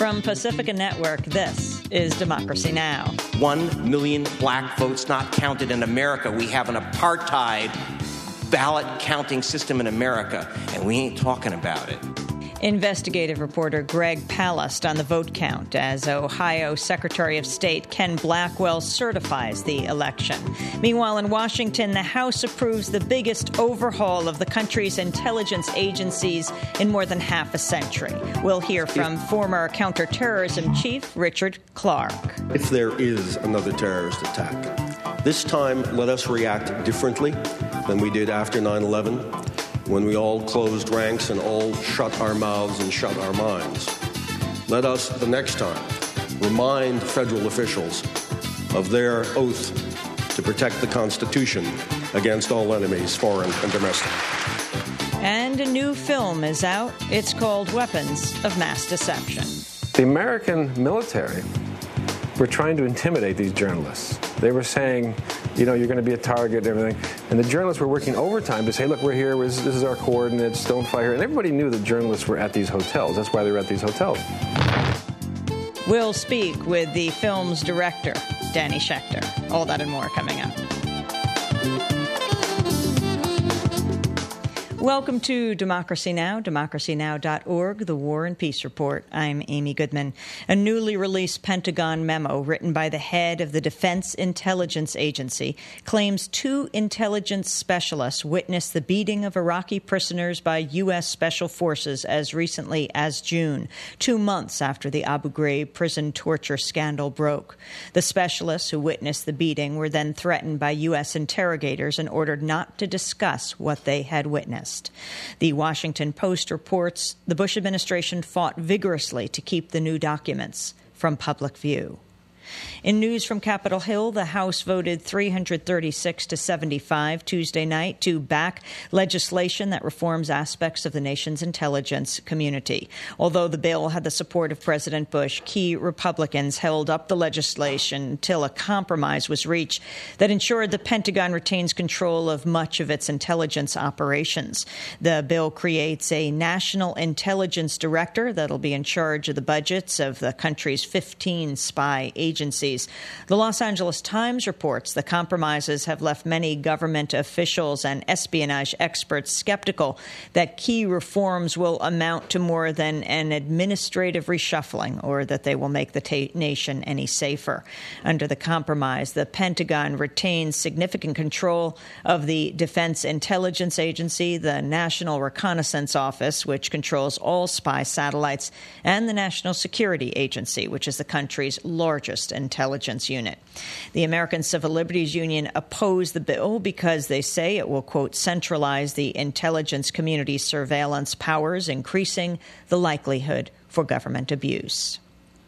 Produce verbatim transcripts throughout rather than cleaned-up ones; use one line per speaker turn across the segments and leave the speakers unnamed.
From Pacifica Network, this is Democracy Now!
One million black votes not counted in America. We have an apartheid ballot counting system in America, and we ain't talking about it.
Investigative reporter Greg Palast on the vote count as Ohio Secretary of State Ken Blackwell certifies the election. Meanwhile, in Washington, the House approves the biggest overhaul of the country's intelligence agencies in more than half a century. We'll hear from former counterterrorism chief Richard Clarke.
If there is another terrorist attack, this time let us react differently than we did after nine eleven. When we all closed ranks and all shut our mouths and shut our minds. Let us, the next time, remind federal officials of their oath to protect the Constitution against all enemies, foreign and domestic.
And a new film is out. It's called Weapons of Mass Deception.
The American military were trying to intimidate these journalists. They were saying, you know, you're going to be a target and everything. And the journalists were working overtime to say, look, we're here, this is our coordinates, don't fight here. And everybody knew that journalists were at these hotels. That's why they were at these hotels.
We'll speak with the film's director, Danny Schechter. All that and more coming up. Welcome to Democracy Now!, democracy now dot org, the War and Peace Report. I'm Amy Goodman. A newly released Pentagon memo written by the head of the Defense Intelligence Agency claims two intelligence specialists witnessed the beating of Iraqi prisoners by U S Special Forces as recently as June, two months after the Abu Ghraib prison torture scandal broke. The specialists who witnessed the beating were then threatened by U S interrogators and ordered not to discuss what they had witnessed. The Washington Post reports the Bush administration fought vigorously to keep the new documents from public view. In news from Capitol Hill, the House voted three hundred thirty-six to seventy-five Tuesday night to back legislation that reforms aspects of the nation's intelligence community. Although the bill had the support of President Bush, key Republicans held up the legislation until a compromise was reached that ensured the Pentagon retains control of much of its intelligence operations. The bill creates a national intelligence director that'll be in charge of the budgets of the country's fifteen spy agencies. Agencies. The Los Angeles Times reports the compromises have left many government officials and espionage experts skeptical that key reforms will amount to more than an administrative reshuffling or that they will make the ta- nation any safer. Under the compromise, the Pentagon retains significant control of the Defense Intelligence Agency, the National Reconnaissance Office, which controls all spy satellites, and the National Security Agency, which is the country's largest intelligence unit. The American Civil Liberties Union opposed the bill because they say it will, quote, centralize the intelligence community's surveillance powers, increasing the likelihood for government abuse.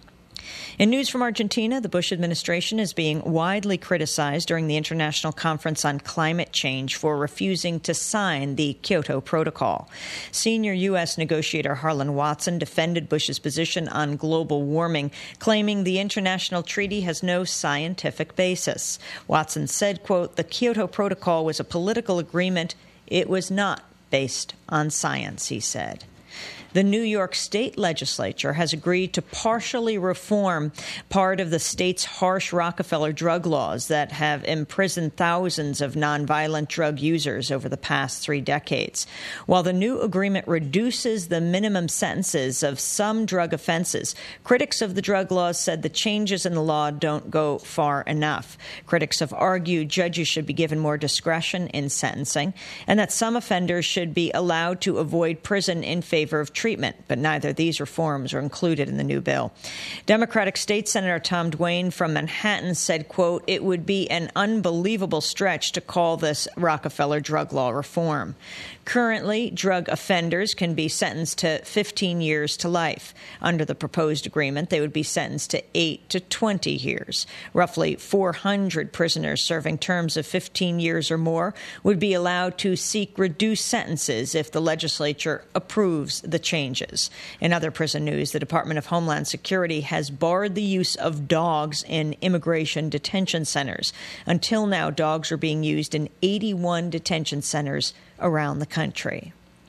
In news from Argentina, the Bush administration is being widely criticized during the International Conference on Climate Change for refusing to sign the Kyoto Protocol. Senior U S negotiator Harlan Watson defended Bush's position on global warming, claiming the international treaty has no scientific basis. Watson said, quote, the Kyoto Protocol was a political agreement. It was not based on science, he said. The New York State legislature has agreed to partially reform part of the state's harsh Rockefeller drug laws that have imprisoned thousands of nonviolent drug users over the past three decades. While the new agreement reduces the minimum sentences of some drug offenses, critics of the drug laws said the changes in the law don't go far enough. Critics have argued judges should be given more discretion in sentencing and that some offenders should be allowed to avoid prison in favor of treatment, but neither of these reforms are included in the new bill. Democratic State Senator Tom Duane from Manhattan said, quote, it would be an unbelievable stretch to call this Rockefeller drug law reform. Currently, drug offenders can be sentenced to fifteen years to life. Under the proposed agreement, they would be sentenced to eight to twenty years. Roughly four hundred prisoners serving terms of fifteen years or more would be allowed to seek reduced sentences if the legislature approves the changes. In other prison news, the Department of Homeland Security has barred the use of dogs in immigration detention centers. Until now, dogs are being used in eighty-one detention centers around the country.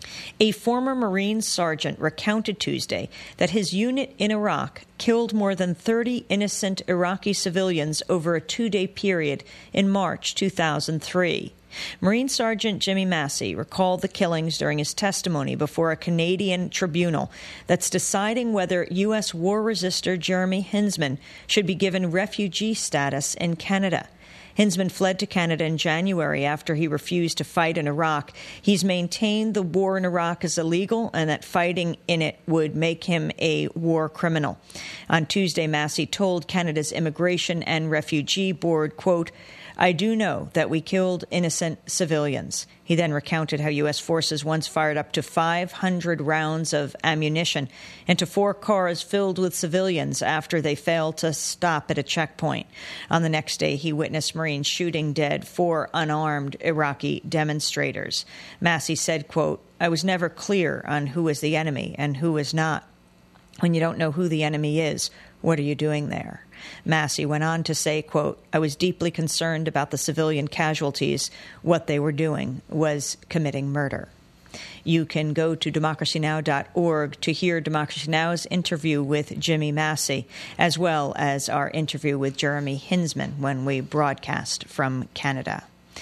A former Marine sergeant recounted Tuesday that his unit in Iraq killed more than thirty innocent Iraqi civilians over a two-day period in March two thousand three. Marine Sergeant Jimmy Massey recalled the killings during his testimony before a Canadian tribunal that's deciding whether U S war resister Jeremy Hinsman should be given refugee status in Canada. Hinsman fled to Canada in January after he refused to fight in Iraq. He's maintained the war in Iraq is illegal and that fighting in it would make him a war criminal. On Tuesday, Massey told Canada's Immigration and Refugee Board, quote, "I do know that we killed innocent civilians." He then recounted how U S forces once fired up to five hundred rounds of ammunition into four cars filled with civilians after they failed to stop at a checkpoint. On the next day, he witnessed Marines shooting dead four unarmed Iraqi demonstrators. Massey said, quote, "I was never clear on who is the enemy and who is not. When you don't know who the enemy is, what are you doing there?" Massey went on to say, quote, "I was deeply concerned about the civilian casualties. What they were doing was committing murder." You can go to democracy now dot org to hear Democracy Now!'s interview with Jimmy Massey, as well as our interview with Jeremy Hinsman when we broadcast from Canada.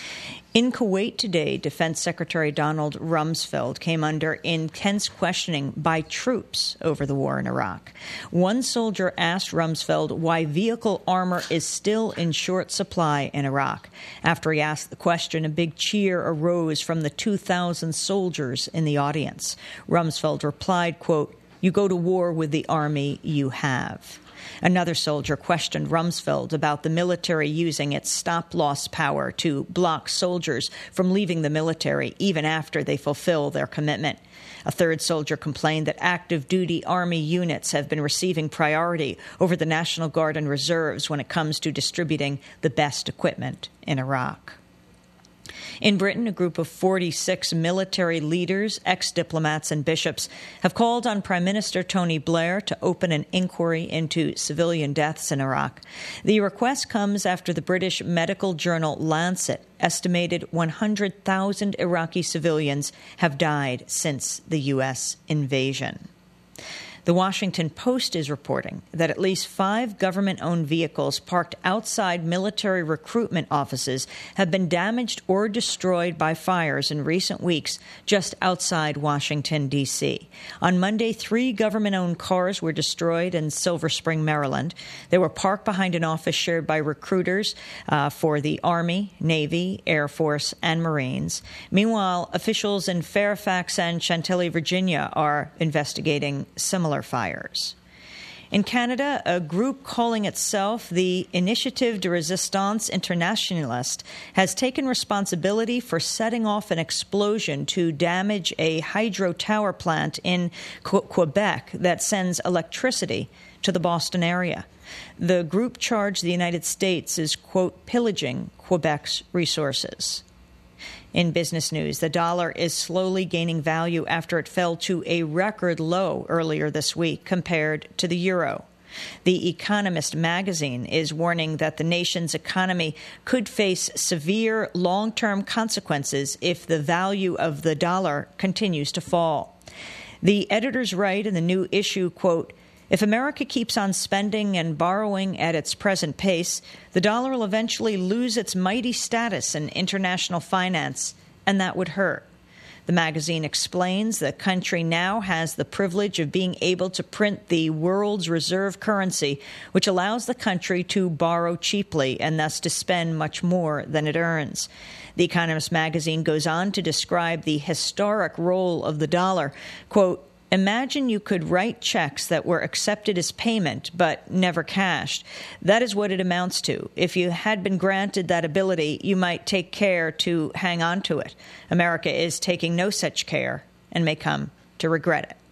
In Kuwait today, Defense Secretary Donald Rumsfeld came under intense questioning by troops over the war in Iraq. One soldier asked Rumsfeld why vehicle armor is still in short supply in Iraq. After he asked the question, a big cheer arose from the two thousand soldiers in the audience. Rumsfeld replied, quote, "You go to war with the army you have." Another soldier questioned Rumsfeld about the military using its stop-loss power to block soldiers from leaving the military even after they fulfill their commitment. A third soldier complained that active-duty Army units have been receiving priority over the National Guard and reserves when it comes to distributing the best equipment in Iraq. In Britain, a group of forty-six military leaders, ex-diplomats and bishops have called on Prime Minister Tony Blair to open an inquiry into civilian deaths in Iraq. The request comes after the British medical journal Lancet estimated one hundred thousand Iraqi civilians have died since the U S invasion. The Washington Post is reporting that at least five government-owned vehicles parked outside military recruitment offices have been damaged or destroyed by fires in recent weeks just outside Washington, D C. On Monday, three government-owned cars were destroyed in Silver Spring, Maryland. They were parked behind an office shared by recruiters uh, for the Army, Navy, Air Force, and Marines. Meanwhile, officials in Fairfax and Chantilly, Virginia, are investigating similar fires. In Canada, a group calling itself the Initiative de Resistance Internationaliste has taken responsibility for setting off an explosion to damage a hydro tower plant in Qu- Quebec that sends electricity to the Boston area. The group charged the United States as, quote, pillaging Quebec's resources. In business news, the dollar is slowly gaining value after it fell to a record low earlier this week compared to the euro. The Economist magazine is warning that the nation's economy could face severe long-term consequences if the value of the dollar continues to fall. The editors write in the new issue, quote, "If America keeps on spending and borrowing at its present pace, the dollar will eventually lose its mighty status in international finance, and that would hurt." The magazine explains the country now has the privilege of being able to print the world's reserve currency, which allows the country to borrow cheaply and thus to spend much more than it earns. The Economist magazine goes on to describe the historic role of the dollar, quote, "Imagine you could write checks that were accepted as payment but never cashed. That is what it amounts to. If you had been granted that ability, you might take care to hang on to it. America is taking no such care and may come to regret it."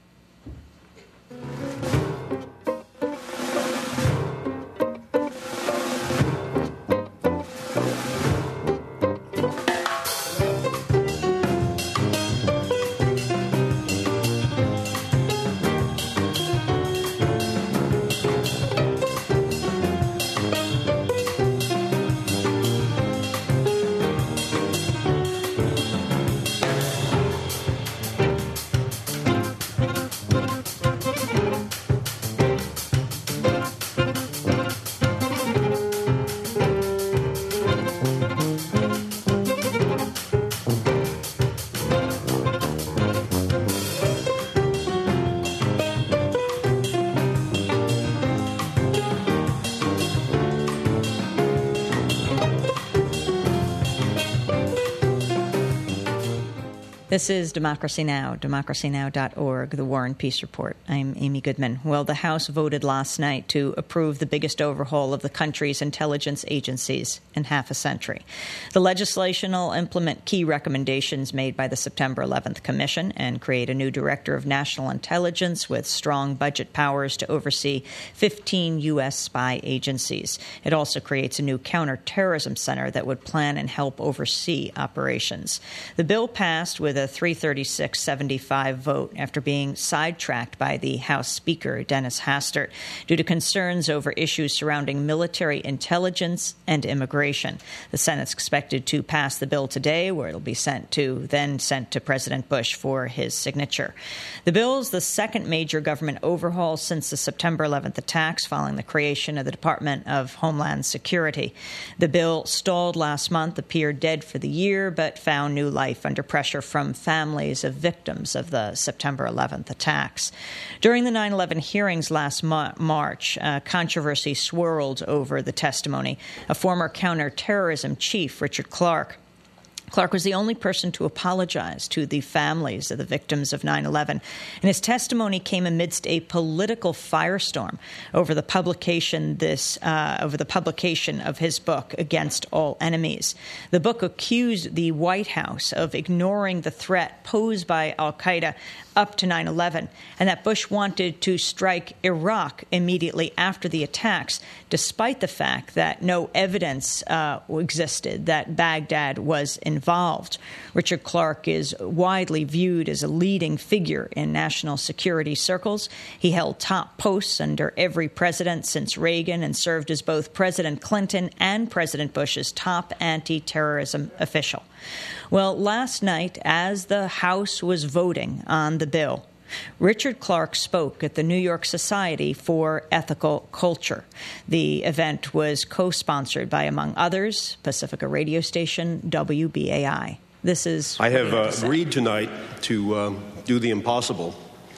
This is Democracy Now!, democracy now dot org, the War and Peace Report. I'm Amy Goodman. Well, the House voted last night to approve the biggest overhaul of the country's intelligence agencies in half a century. The legislation will implement key recommendations made by the September eleventh Commission and create a new Director of National Intelligence with strong budget powers to oversee fifteen U S spy agencies. It also creates a new counterterrorism center that would plan and help oversee operations. The bill passed with a three thirty-six seventy-five vote after being sidetracked by the House Speaker, Dennis Hastert, due to concerns over issues surrounding military intelligence and immigration. The Senate's expected to pass the bill today, where it will be sent to, then sent to President Bush for his signature. The bill is the second major government overhaul since the September eleventh attacks following the creation of the Department of Homeland Security. The bill stalled last month, appeared dead for the year, but found new life under pressure from families of victims of the September eleventh attacks. During the nine eleven hearings last ma- March, uh, controversy swirled over the testimony. A former counterterrorism chief, Richard Clarke, Clarke was the only person to apologize to the families of the victims of nine eleven, and his testimony came amidst a political firestorm over the publication this uh, over the publication of his book, Against All Enemies. The book accused the White House of ignoring the threat posed by al-Qaeda up to nine eleven, and that Bush wanted to strike Iraq immediately after the attacks, despite the fact that no evidence uh, existed that Baghdad was involved. Richard Clarke is widely viewed as a leading figure in national security circles. He held top posts under every president since Reagan and served as both President Clinton and President Bush's top anti-terrorism official. Well, last night, as the House was voting on the bill, Richard Clarke spoke at the New York Society for Ethical Culture. The event was co-sponsored by, among others, Pacifica radio station W B A I. This is
I have uh, agreed tonight to um, do the impossible,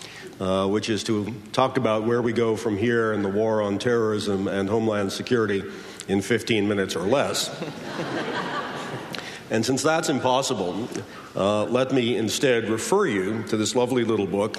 uh, which is to talk about where we go from here in the war on terrorism and homeland security in fifteen minutes or less. And since that's impossible, uh, let me instead refer you to this lovely little book,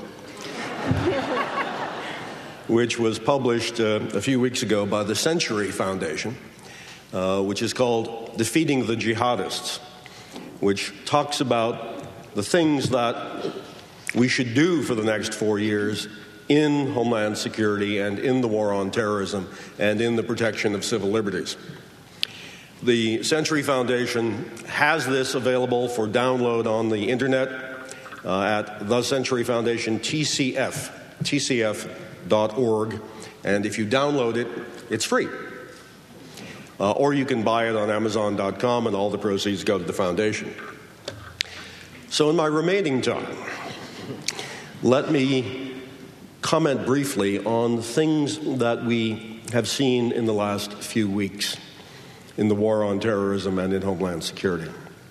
which was published uh, a few weeks ago by the Century Foundation, uh, which is called Defeating the Jihadists, which talks about the things that we should do for the next four years in homeland security and in the war on terrorism and in the protection of civil liberties. The Century Foundation has this available for download on the internet uh, at the Century Foundation T C F, T C F dot org, and if you download it, it's free. Uh, or you can buy it on Amazon dot com, and all the proceeds go to the foundation. So in my remaining time, let me comment briefly on things that we have seen in the last few weeks in the war on terrorism and in homeland security.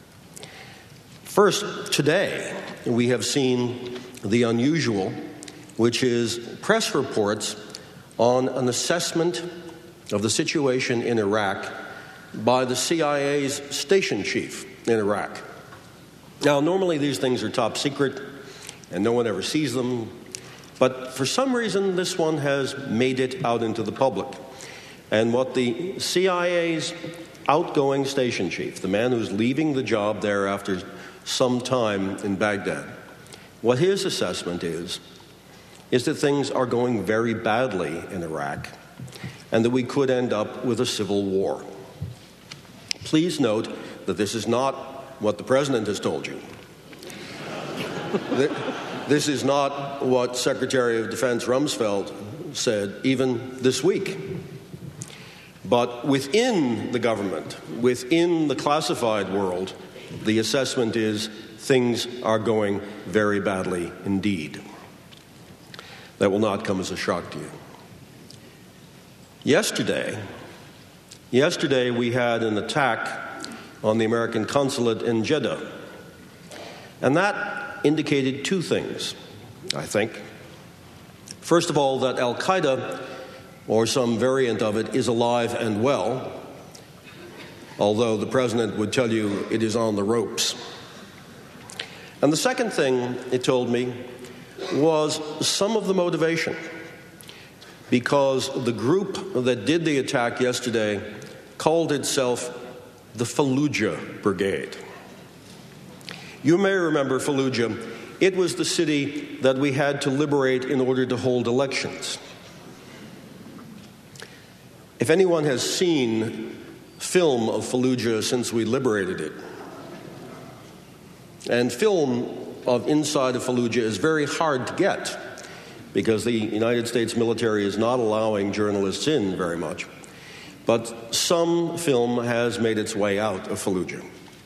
First, today, we have seen the unusual, which is press reports on an assessment of the situation in Iraq by the C I A's station chief in Iraq. Now, normally these things are top secret, and no one ever sees them, but for some reason, this one has made it out into the public. And what the C I A's outgoing station chief, the man who's leaving the job there after some time in Baghdad, what his assessment is, is that things are going very badly in Iraq and that we could end up with a civil war. Please note that this is not what the president has told you. This is not what Secretary of Defense Rumsfeld said even this week. But within the government, within the classified world, the assessment is things are going very badly indeed. That will not come as a shock to you. Yesterday, yesterday we had an attack on the American consulate in Jeddah. And that indicated two things, I think. First of all, that al-Qaeda, or some variant of it, is alive and well, although the president would tell you it is on the ropes. And the second thing it told me was some of the motivation, because the group that did the attack yesterday called itself the Fallujah Brigade. You may remember Fallujah. It was the city that we had to liberate in order to hold elections. If anyone has seen film of Fallujah since we liberated it, and film of inside of Fallujah is very hard to get because the United States military is not allowing journalists in very much. But some film has made its way out of Fallujah.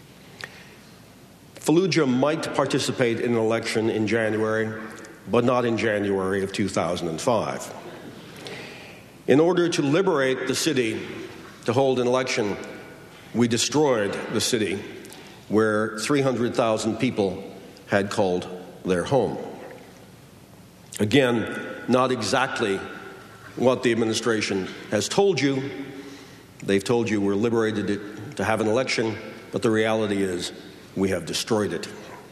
Fallujah might participate in an election in January, but not in January of two thousand five. In order to liberate the city to hold an election, we destroyed the city where three hundred thousand people had called their home. Again, not exactly what the administration has told you. They've told you we're liberated it to have an election, but the reality is we have destroyed it.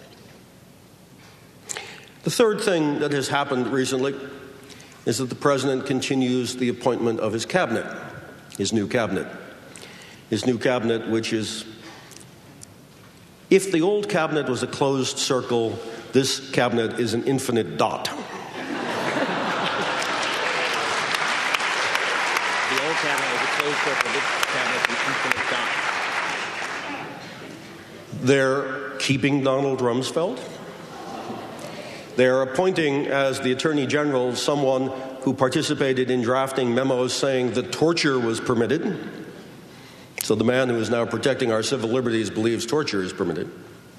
The third thing that has happened recently is that the president continues the appointment of his cabinet, his new cabinet. His new cabinet, which is, if the old cabinet was a closed circle, this cabinet is an infinite dot.
The old cabinet was a closed circle, this cabinet is an infinite dot.
They're keeping Donald Rumsfeld. They're appointing as the Attorney General someone who participated in drafting memos saying that torture was permitted. So the man who is now protecting our civil liberties believes torture is permitted.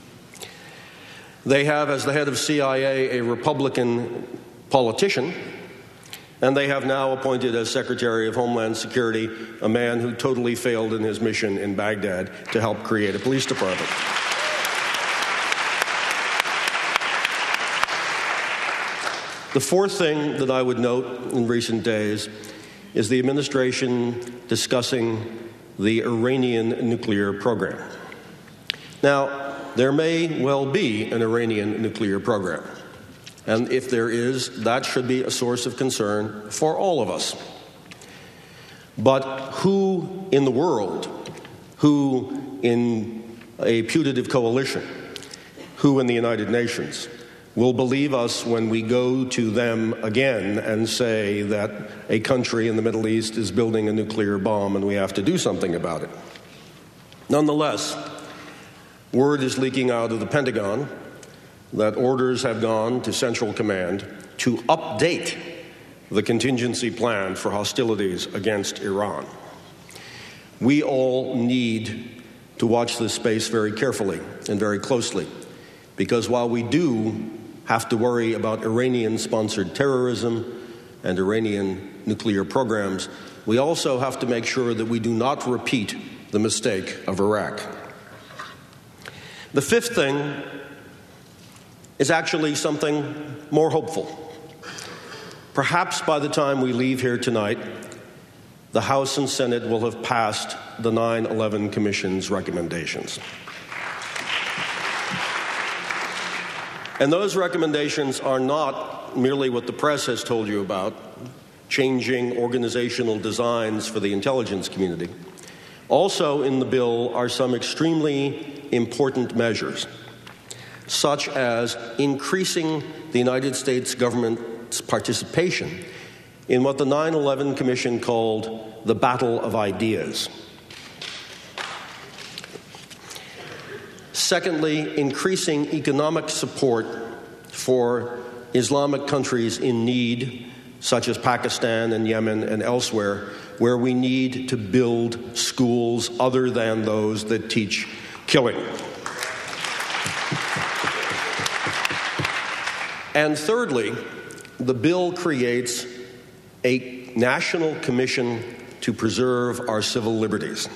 They have as the head of C I A a Republican politician, and they have now appointed as Secretary of Homeland Security a man who totally failed in his mission in Baghdad to help create a police department. The fourth thing that I would note in recent days is the administration discussing the Iranian nuclear program. Now, there may well be an Iranian nuclear program. And if there is, that should be a source of concern for all of us. But who in the world, who in a putative coalition, who in the United Nations, will believe us when we go to them again and say that a country in the Middle East is building a nuclear bomb and we have to do something about it? Nonetheless, word is leaking out of the Pentagon that orders have gone to Central Command to update the contingency plan for hostilities against Iran. We all need to watch this space very carefully and very closely, because while we do have to worry about Iranian-sponsored terrorism and Iranian nuclear programs, we also have to make sure that we do not repeat the mistake of Iraq. The fifth thing is actually something more hopeful. Perhaps by the time we leave here tonight, the House and Senate will have passed the nine eleven Commission's recommendations. And those recommendations are not merely what the press has told you about, changing organizational designs for the intelligence community. Also in the bill are some extremely important measures, such as increasing the United States government's participation in what the nine eleven Commission called the battle of ideas. Secondly, increasing economic support for Islamic countries in need, such as Pakistan and Yemen and elsewhere, where we need to build schools other than those that teach killing. And thirdly, the bill creates a national commission to preserve our civil liberties.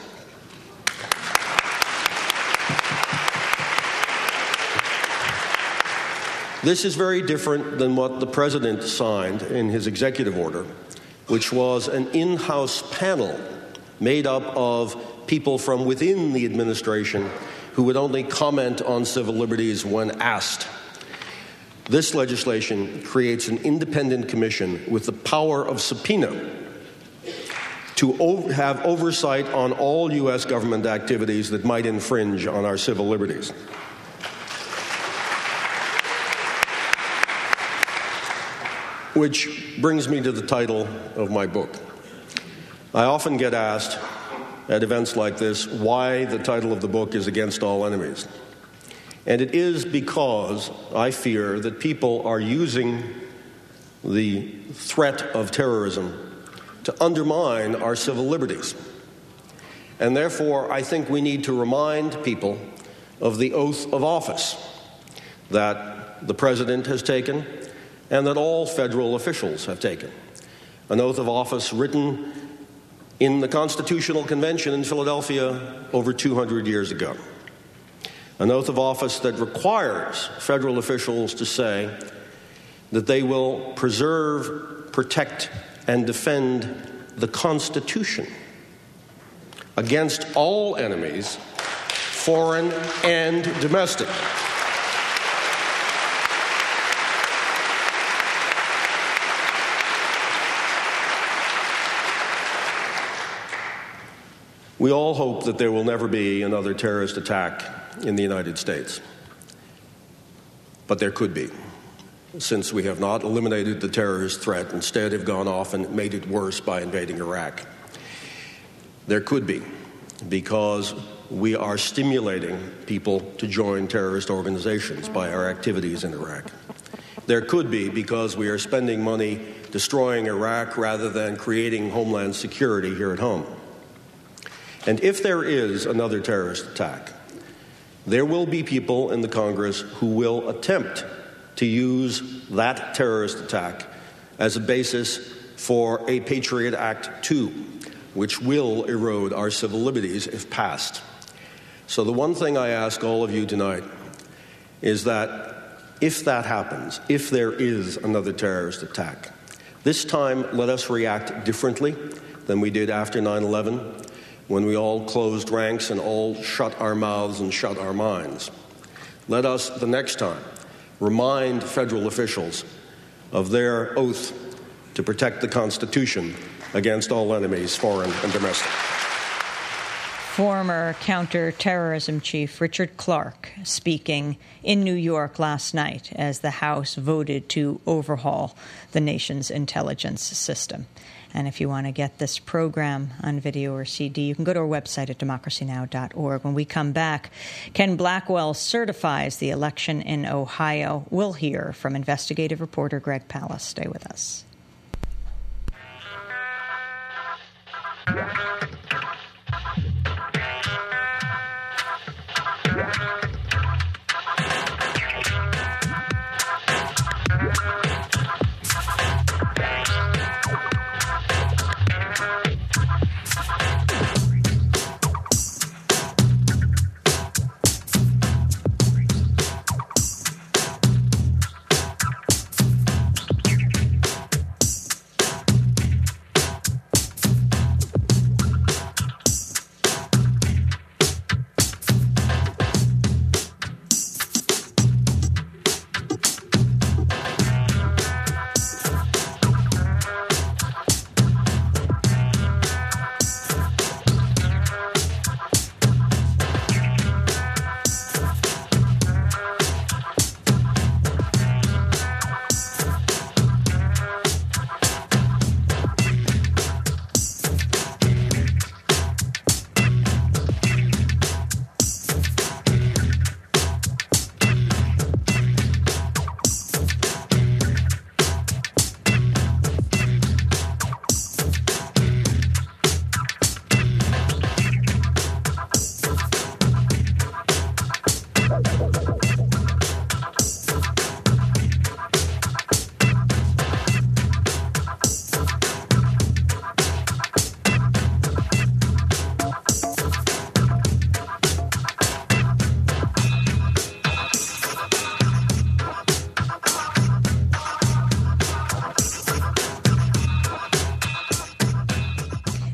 This is very different than what the president signed in his executive order, which was an in-house panel made up of people from within the administration who would only comment on civil liberties when asked. This legislation creates an independent commission with the power of subpoena to over, have oversight on all U S government activities that might infringe on our civil liberties. Which brings me to the title of my book. I often get asked at events like this why the title of the book is Against All Enemies. And it is because I fear that people are using the threat of terrorism to undermine our civil liberties. And therefore, I think we need to remind people of the oath of office that the President has taken and that all federal officials have taken. An oath of office written in the Constitutional Convention in Philadelphia over two hundred years ago. An oath of office that requires federal officials to say that they will preserve, protect, and defend the Constitution against all enemies, foreign and domestic. We all hope that there will never be another terrorist attack in the United States. But there could be, since we have not eliminated the terrorist threat, instead have gone off and made it worse by invading Iraq. There could be, because we are stimulating people to join terrorist organizations by our activities in Iraq. There could be, because we are spending money destroying Iraq rather than creating homeland security here at home. And if there is another terrorist attack, there will be people in the Congress who will attempt to use that terrorist attack as a basis for a Patriot Act two, which will erode our civil liberties if passed. So the one thing I ask all of you tonight is that if that happens, if there is another terrorist attack, this time let us react differently than we did after nine eleven, when we all closed ranks and all shut our mouths and shut our minds. Let us, the next time, remind federal officials of their oath to protect the Constitution against all enemies, foreign and domestic.
Former counterterrorism chief Richard Clarke speaking in New York last night as the House voted to overhaul the nation's intelligence system. And if you want to get this program on video or C D, you can go to our website at democracy now dot org. When we come back, Ken Blackwell certifies the election in Ohio. We'll hear from investigative reporter Greg Palast. Stay with us.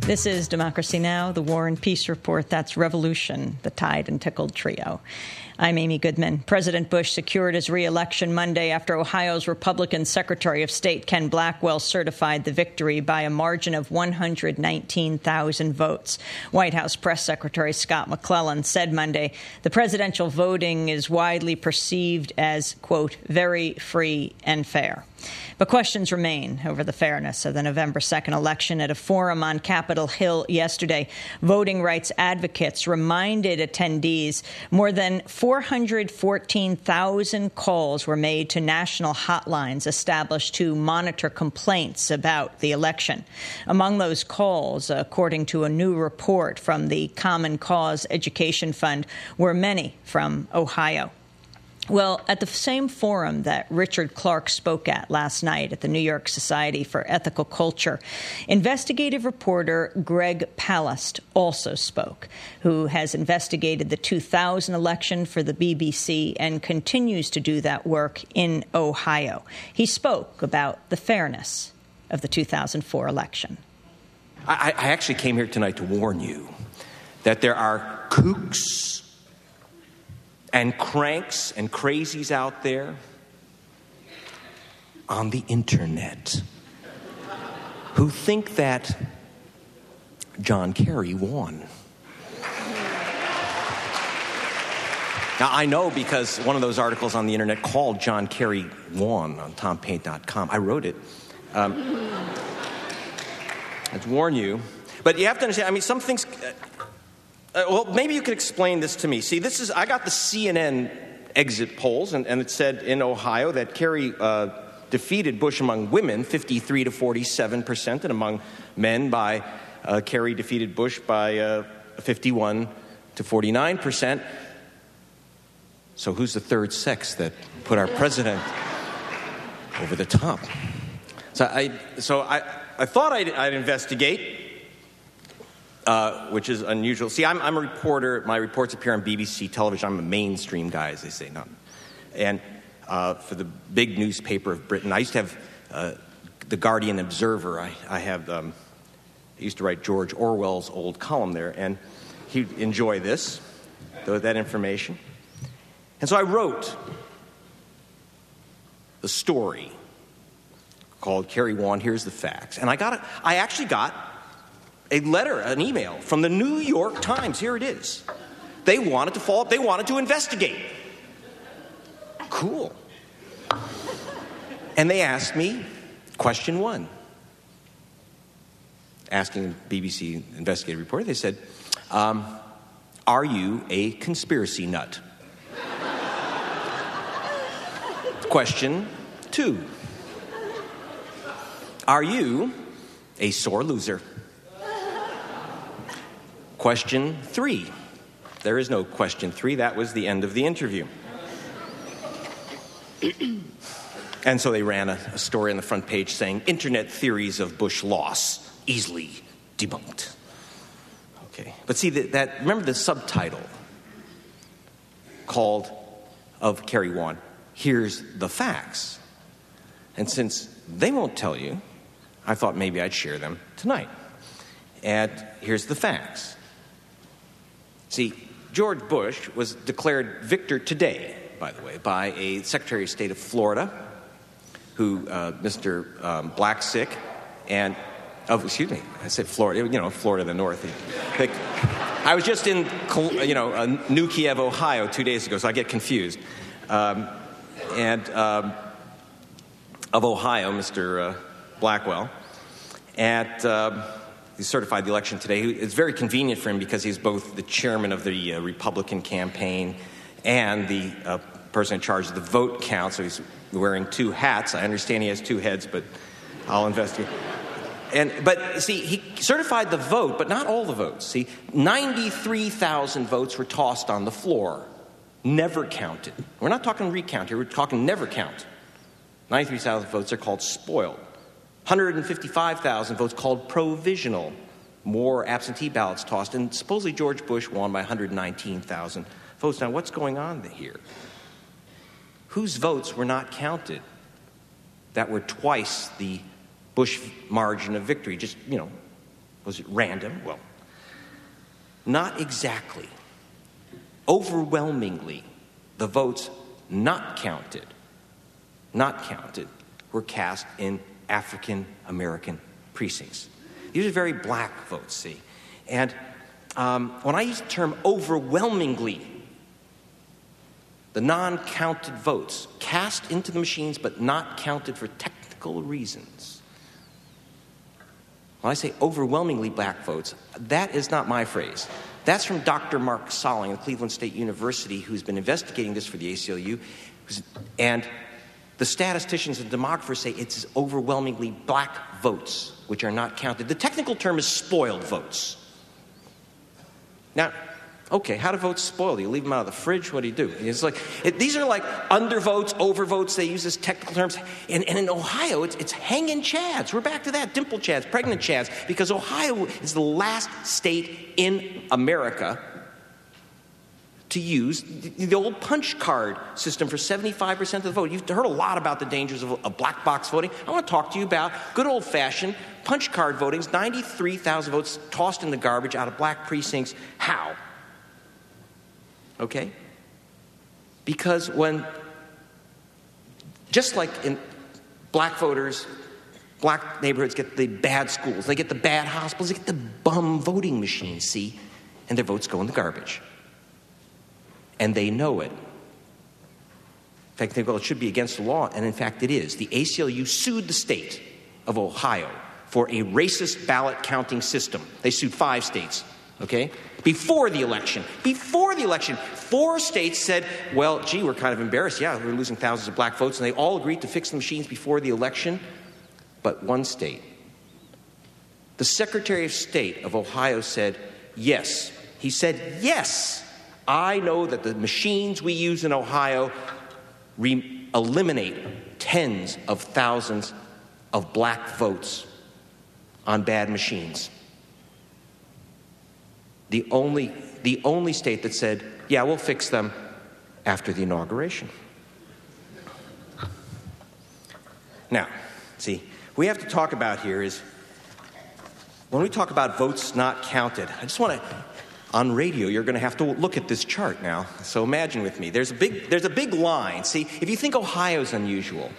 This is Democracy Now!, the War and Peace Report. That's Revolution, the Tied and Tickled Trio. I'm Amy Goodman. President Bush secured his re-election Monday after Ohio's Republican Secretary of State Ken Blackwell certified the victory by a margin of one hundred nineteen thousand votes. White House Press Secretary Scott McClellan said Monday the presidential voting is widely perceived as, quote, very free and fair. But questions remain over the fairness of the November second election. At a forum on Capitol Hill yesterday, voting rights advocates reminded attendees more than four hundred fourteen thousand calls were made to national hotlines established to monitor complaints about the election. Among those calls, according to a new report from the Common Cause Education Fund, were many from Ohio. Well, at the same forum that Richard Clark spoke at last night at the New York Society for Ethical Culture, investigative reporter Greg Palast also spoke, who has investigated the two thousand election for the B B C and continues to do that work in Ohio. He spoke about the fairness of the two thousand four election.
I, I actually came here tonight to warn you that there are kooks and cranks and crazies out there on the internet who think that John Kerry won. Now, I know because one of those articles on the internet called John Kerry won on tom paine dot com. I wrote it. Um, I'd warn you. But you have to understand, I mean, some things... Uh, Uh, well, maybe you could explain this to me. See, this is, I got the C N N exit polls, and, and it said in Ohio that Kerry uh, defeated Bush among women fifty-three to forty-seven percent, and among men by uh, Kerry defeated Bush by uh, fifty-one to forty-nine percent. So who's the third sex that put our president over the top? So I, so I, I thought I'd, I'd investigate. Uh, which is unusual. See, I'm, I'm a reporter. My reports appear on B B C television. I'm a mainstream guy, as they say. Not, and uh, for the big newspaper of Britain, I used to have uh, the Guardian Observer. I, I have. Um, I used to write George Orwell's old column there, and he'd enjoy this, that information. And so I wrote the story called "Kerry Won. Here's the Facts," and I got it. I actually got a letter, an email from the New York Times. Here it is. They wanted to follow up. They wanted to investigate. Cool. And they asked me, question one. Asking B B C investigative reporter, they said, um, are you a conspiracy nut? Question two. Are you a sore loser? Question three. There is no question three. That was the end of the interview. And so they ran a, a story on the front page saying, Internet theories of Bush loss easily debunked. Okay. But see, that, that remember the subtitle called of Kerry Won, Here's the Facts. And since they won't tell you, I thought maybe I'd share them tonight. And here's the facts. See, George Bush was declared victor today, by the way, by a Secretary of State of Florida, who, uh, Mister Um, Blacksick, and, oh, excuse me, I said Florida, you know, Florida, the North. I was just in, you know, uh, New Kiev, Ohio, two days ago, so I get confused. Um, and um, of Ohio, Mister Uh, Blackwell, and um, he certified the election today. It's very convenient for him because he's both the chairman of the uh, Republican campaign and the uh, person in charge of the vote count, so he's wearing two hats. I understand he has two heads, but I'll investigate. And but see, he certified the vote, but not all the votes. See, ninety-three thousand votes were tossed on the floor, never counted. We're not talking recount here, we're talking never count. ninety-three thousand votes are called spoiled. one hundred fifty-five thousand votes called provisional, more absentee ballots tossed, and supposedly George Bush won by one hundred nineteen thousand votes. Now, what's going on here? Whose votes were not counted that were twice the Bush margin of victory? Just, you know, Was it random? Well, not exactly. Overwhelmingly, the votes not counted, not counted, were cast in African American precincts. These are very black votes, see. And um, when I use the term overwhelmingly, the non-counted votes cast into the machines but not counted for technical reasons. When I say overwhelmingly black votes, that is not my phrase. That's from Doctor Mark Solling of Cleveland State University, who's been investigating this for the A C L U. And the statisticians and demographers say it's overwhelmingly black votes which are not counted. The technical term is spoiled votes. Now, okay, how do votes spoil? Do you leave them out of the fridge? What do you do? It's like it, these are like undervotes, overvotes. They use this technical terms. And, and in Ohio, it's, it's hanging chads. We're back to that, dimple chads, pregnant chads, because Ohio is the last state in America to use the, the old punch card system for seventy-five percent of the vote. You've heard a lot about the dangers of, of black box voting. I want to talk to you about good old-fashioned punch card voting. ninety-three thousand votes tossed in the garbage out of black precincts. How? Okay? Because when, just like in black voters, black neighborhoods get the bad schools, they get the bad hospitals, they get the bum voting machines, see? And their votes go in the garbage. And they know it. In fact, they go, well, it should be against the law, and in fact it is. The A C L U sued the state of Ohio for a racist ballot counting system. They sued five states, okay? Before the election. Before the election. Four states said, well, gee, we're kind of embarrassed. Yeah, we're losing thousands of black votes, and they all agreed to fix the machines before the election. But one state, the Secretary of State of Ohio said, yes. He said, yes. I know that the machines we use in Ohio re- eliminate tens of thousands of black votes on bad machines. The only, the only state that said, yeah, we'll fix them after the inauguration. Now, see, we have to talk about here is, when we talk about votes not counted, I just want to, on radio, you're going to have to look at this chart now. So imagine with me. There's a big, there's a big line. See, if you think Ohio's unusual,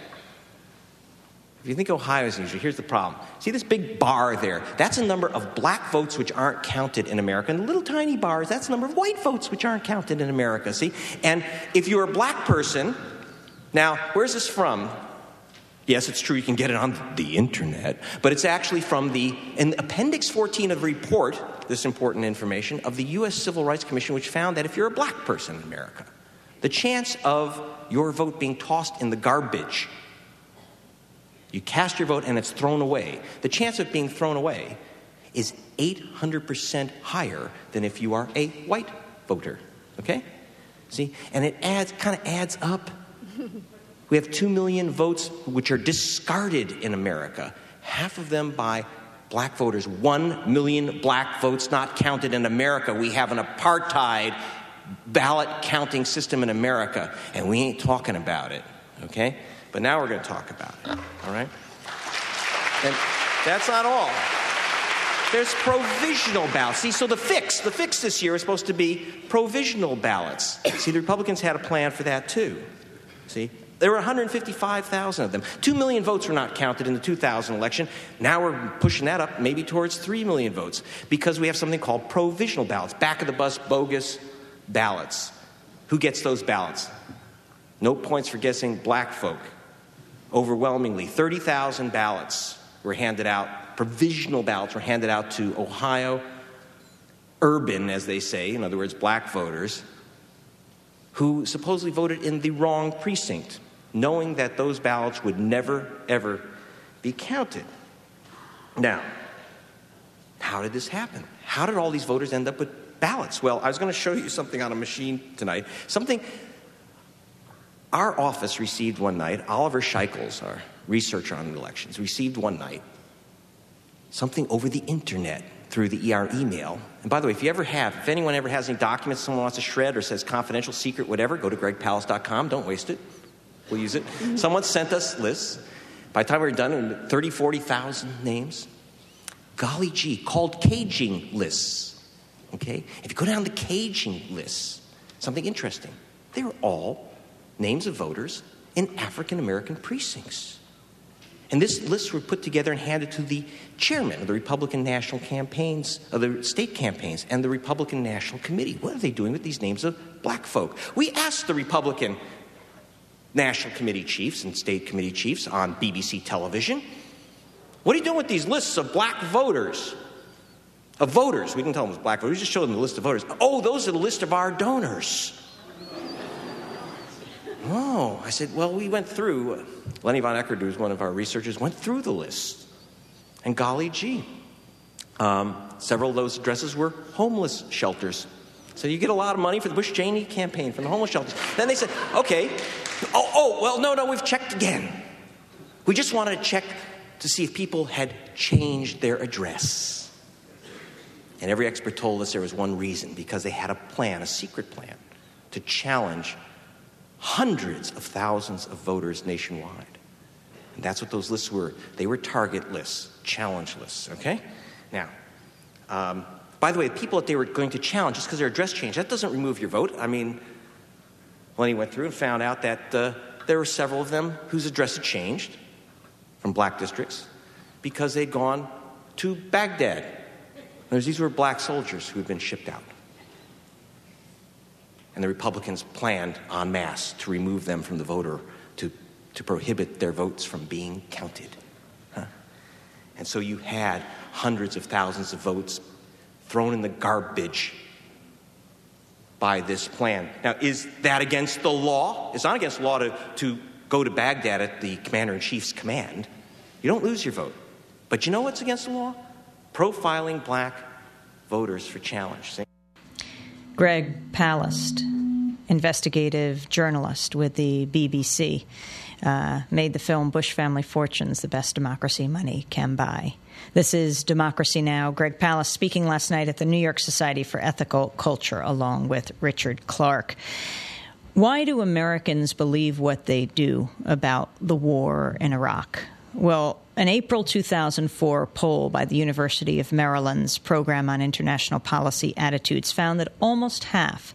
if you think Ohio's unusual, here's the problem. See this big bar there? That's a number of black votes which aren't counted in America. And the little tiny bars, that's a number of white votes which aren't counted in America, see? And if you're a black person, now, where's this from? Yes, it's true, you can get it on the internet, but it's actually from the, in Appendix fourteen of the report, this important information, of the U S Civil Rights Commission, which found that if you're a black person in America, the chance of your vote being tossed in the garbage, you cast your vote and it's thrown away, the chance of being thrown away is eight hundred percent higher than if you are a white voter, okay? See, and it adds, kind of adds up. We have two million votes which are discarded in America, half of them by black voters. One million black votes not counted in America. We have an apartheid ballot counting system in America, and we ain't talking about it, okay? But now we're going to talk about it, all right? And that's not all. There's provisional ballots. See, so the fix, the fix this year is supposed to be provisional ballots. See, the Republicans had a plan for that too, see? There were one hundred fifty-five thousand of them. Two million votes were not counted in the two thousand election. Now we're pushing that up maybe towards three million votes because we have something called provisional ballots, back of the bus bogus ballots. Who gets those ballots? No points for guessing black folk. Overwhelmingly, thirty thousand ballots were handed out, provisional ballots were handed out to Ohio urban, as they say, in other words, black voters, who supposedly voted in the wrong precinct, knowing that those ballots would never, ever be counted. Now, how did this happen? How did all these voters end up with ballots? Well, I was going to show you something on a machine tonight. Something our office received one night. Oliver Scheichels, our researcher on elections, received one night something over the internet through the our email. And by the way, if you ever have, if anyone ever has any documents someone wants to shred or says confidential, secret, whatever, go to greg palast dot com. Don't waste it. We'll use it. Mm-hmm. Someone sent us lists. By the time we were done, thirty, forty thousand names. golly gee, called caging lists. Okay? If you go down the caging lists, something interesting. They were all names of voters in African-American precincts. And this lists were put together and handed to the chairman of the Republican National Campaigns, of the state campaigns, and the Republican National Committee. What are they doing with these names of black folk? We asked the Republican National Committee chiefs and state committee chiefs on B B C television, what are you doing with these lists of black voters? Of voters. We didn't tell them it was black voters. We just showed them the list of voters. Oh, those are the list of our donors. Oh, I said, well, we went through, uh, Lenny von Eckert, who's one of our researchers, went through the list. And golly gee, um, several of those addresses were homeless shelters. So you get a lot of money for the Bush-Cheney campaign from the homeless shelters. Then they said, okay, oh, oh, well, no, no, we've checked again. We just wanted to check to see if people had changed their address. And every expert told us there was one reason, because they had a plan, a secret plan, to challenge hundreds of thousands of voters nationwide. And that's what those lists were. They were target lists, challenge lists, okay? Now, um, by the way, the people that they were going to challenge, just because their address changed, that doesn't remove your vote. I mean, Lenny went through and found out that uh, there were several of them whose address had changed from black districts because they'd gone to Baghdad. Words, these were black soldiers who had been shipped out. And the Republicans planned en masse to remove them from the voter, to, to prohibit their votes from being counted. Huh? And so you had hundreds of thousands of votes thrown in the garbage by this plan. Now, is that against the law? It's not against the law to, to go to Baghdad at the commander-in-chief's command. You don't lose your vote. But you know what's against the law? Profiling black voters for challenge.
Greg Palast, investigative journalist with the B B C, uh, made the film Bush Family Fortunes, the best democracy money can buy. This is Democracy Now! Greg Palast speaking last night at the New York Society for Ethical Culture along with Richard Clark. Why do Americans believe what they do about the war in Iraq? Well, an April two thousand four poll by the University of Maryland's Program on International Policy Attitudes found that almost half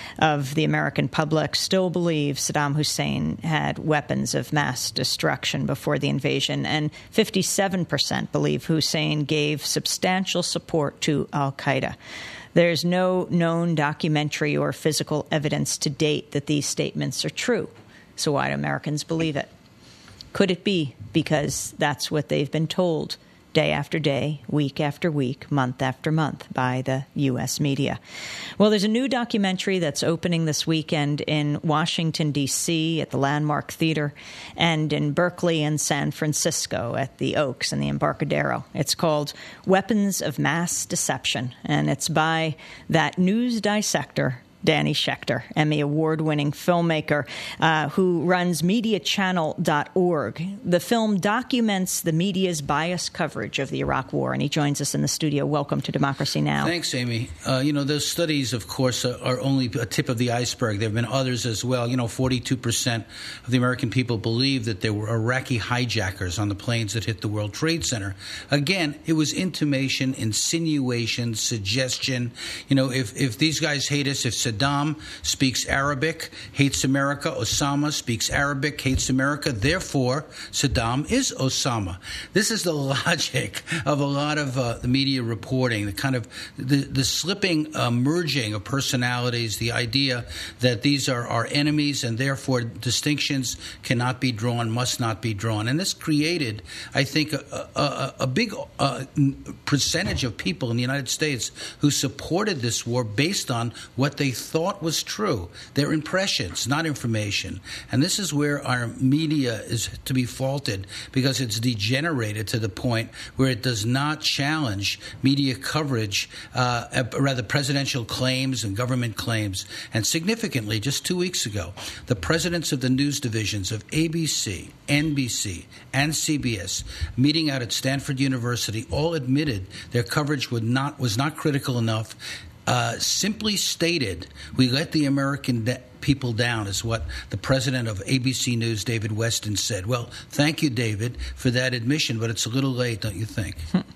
of the American public still believe Saddam Hussein had weapons of mass destruction before the invasion, and fifty-seven percent believe Hussein gave substantial support to al-Qaeda. There's no known documentary or physical evidence to date that these statements are true. So why do Americans believe it? Could it be because that's what they've been told day after day, week after week, month after month by the U S media? Well, there's a new documentary that's opening this weekend in Washington, D C at the Landmark Theater, and in Berkeley and San Francisco at the Oaks and the Embarcadero. It's called Weapons of Mass Deception, and it's by that news dissector, Danny Schechter, Emmy Award-winning filmmaker uh, who runs media channel dot org. The film documents the media's biased coverage of the Iraq War, and he joins us in the studio. Welcome to Democracy Now!
Thanks, Amy. Uh, you know, those studies, of course, are only a tip of the iceberg. There have been others as well. You know, forty-two percent of the American people believe that there were Iraqi hijackers on the planes that hit the World Trade Center. Again, it was intimation, insinuation, suggestion. You know, if, if these guys hate us, if Saddam speaks Arabic, hates America. Osama speaks Arabic, hates America. Therefore, Saddam is Osama. This is the logic of a lot of uh, the media reporting, the kind of the, the slipping uh, merging of personalities, the idea that these are our enemies and therefore distinctions cannot be drawn, must not be drawn. And this created, I think, a, a, a big uh, percentage of people in the United States who supported this war based on what they thought was true, their impressions, not information. And this is where our media is to be faulted, because it's degenerated to the point where it does not challenge media coverage, uh, rather presidential claims and government claims. And significantly, just two weeks ago, the presidents of the news divisions of A B C, N B C, and C B S, meeting out at Stanford University, all admitted their coverage would not was not critical enough. Uh, simply stated, we let the American de- people down, is what the president of A B C News, David Westin, said. Well, thank you, David, for that admission, but it's a little late, don't you think?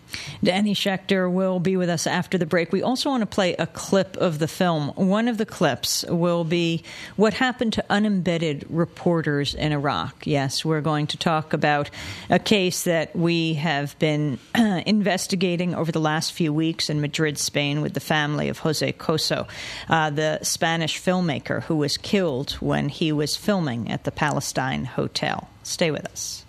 Danny Schechter will be with us after the break. We also want to play a clip of the film. One of the clips will be what happened to unembedded reporters in Iraq. Yes, we're going to talk about a case that we have been uh, investigating over the last few weeks in Madrid, Spain, with the family of Jose Coso, uh, the Spanish filmmaker who was killed when he was filming at the Palestine Hotel. Stay with us.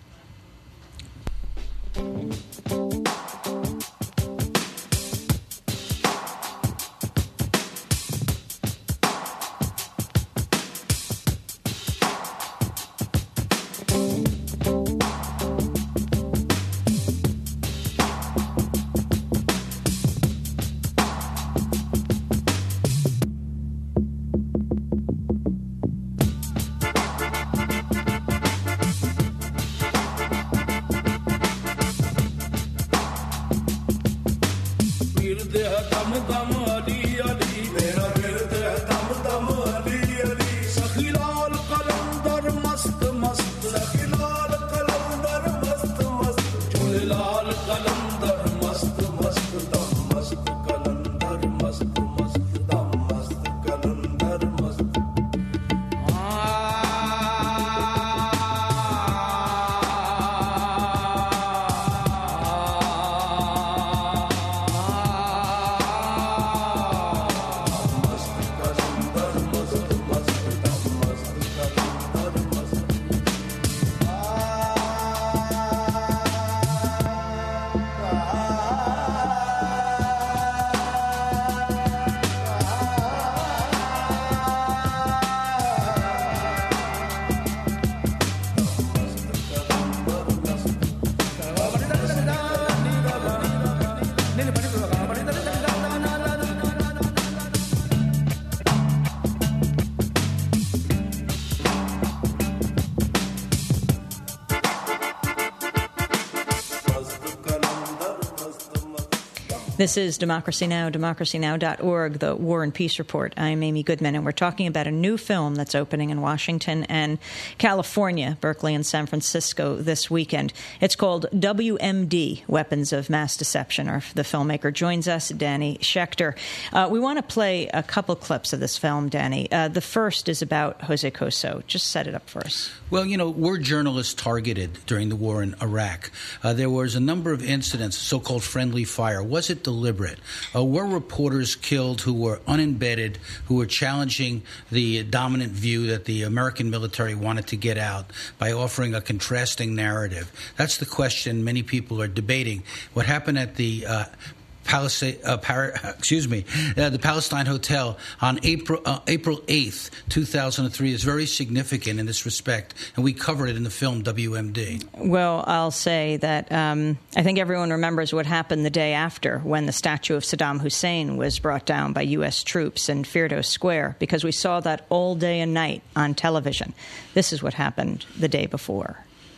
This is Democracy Now!, democracy now dot org, the War and Peace Report. I'm Amy Goodman, and we're talking about a new film that's opening in Washington and California, Berkeley and San Francisco this weekend. It's called W M D, Weapons of Mass Deception. Our, the filmmaker joins us, Danny Schechter. Uh, we want to play a couple clips of this film, Danny. Uh, the first is about Jose Coso. Just set it up for us.
Well, you know, were journalists targeted during the war in Iraq? Uh, there was a number of incidents, so-called friendly fire. Was it deliberate? Uh, were reporters killed who were unembedded, who were challenging the dominant view that the American military wanted to get out by offering a contrasting narrative? That's the question many people are debating. What happened at the uh, Palestine, uh, Par- excuse me, uh, the Palestine Hotel on April uh, April eighth, two thousand three is very significant in this respect, and we covered it in the film W M D.
Well, I'll say that um, I think everyone remembers what happened the day after when the statue of Saddam Hussein was brought down by U S troops in Firdos Square, because we saw that all day and night on television. This is what happened the day before.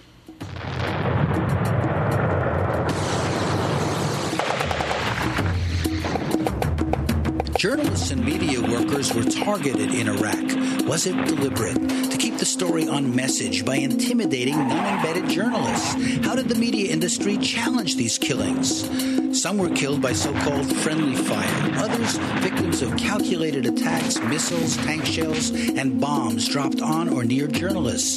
Journalists and media workers were targeted in Iraq. Was it deliberate? To keep the story on message by intimidating non-embedded journalists? How did the media industry challenge these killings? Some were killed by so-called friendly fire. Others, victims of calculated attacks, missiles, tank shells, and bombs dropped on or near journalists.